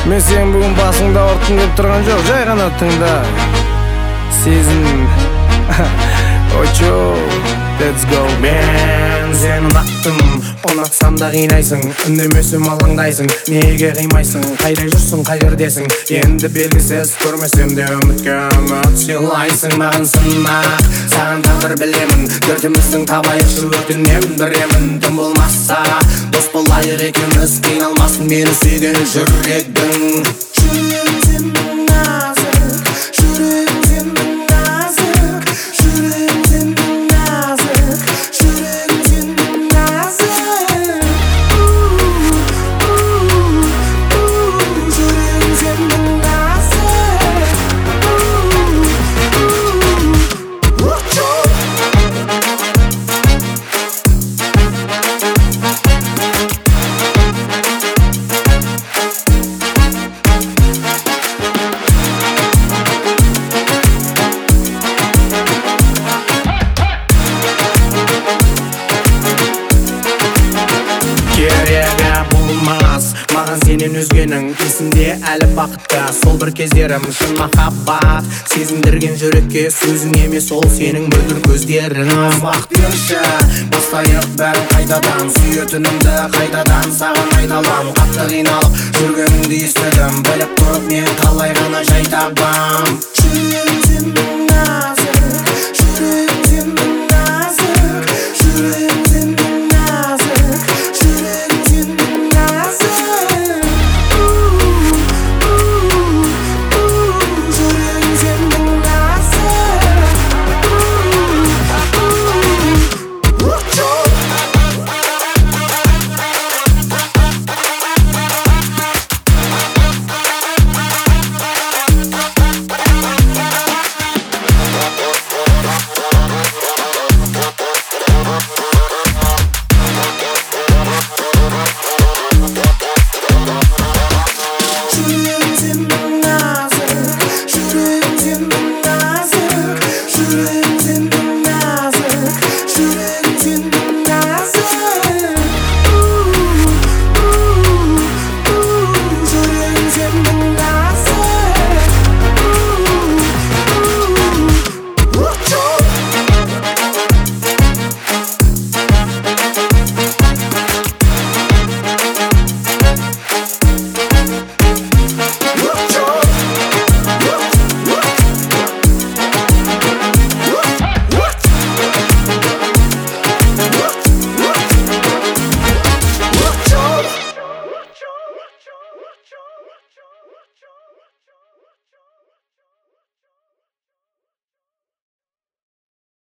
Мен сен бүгін басыңда ұрттым деп тұрған жоқ, жай ғана тыңда. Сезін. Очо, let's go. Мен сені ұнаттым, ұнатсам да қинайсың. Үндемесем алаңдайсың, неге қимайсың? Қайда жүрсің, қай жердесің? Енді белгісіз, көрмесем де үмітке үміт сыйлайсың. Маған сынақ, саған тағдыр білемін. Дертіміздің табайықшы өтінемін, біремін. Тым болмаса, дос болайық екеуміз. Қиналмасын мені сүйген жүрегің. Жүрегім сенің нәзік, жүрегім сенің нәзік, жүрегім сенің нәзік, жүрегім сенің нәзік. Жүрегім сенің нәзік. Керегі болмас маған сенен өзгенің. Есімде әлі бақытты сол бір кездерім. Шын махаббат сезіндірген жүрекке сөзің емес, ол сенің мөлдір көздерің. Уақыт берші, бастайық бәрін қайтадан. Сүйетінімді қайтадан саған айналам. Қатты қиналып жүргеніңді естідім, біліп тұрып мен қалай ғана жай табам. Жүрегім сенің нәзік.